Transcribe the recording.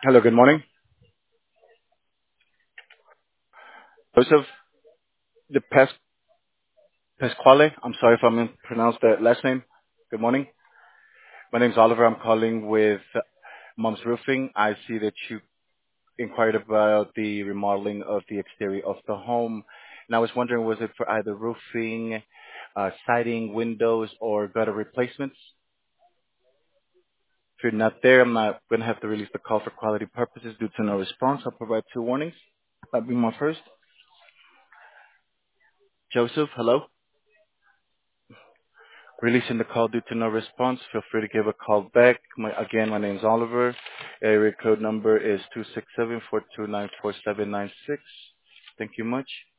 Hello, good morning. Joseph de Pasquale. I'm sorry if I mispronounced the last name. Good morning. My name's Oliver. I'm calling with Mom's Roofing. I see that you inquired about the remodeling of the exterior of the home. And I was wondering, was it for either roofing, siding, windows, or gutter replacements? If you're not there, I'm not going to have to release the call for quality purposes due to no response. I'll provide two warnings. That'll be my first. Joseph, hello. Releasing the call due to no response. Feel free to give a call back. Again, my name's Oliver. Area code number is 267-429-4796. Thank you much.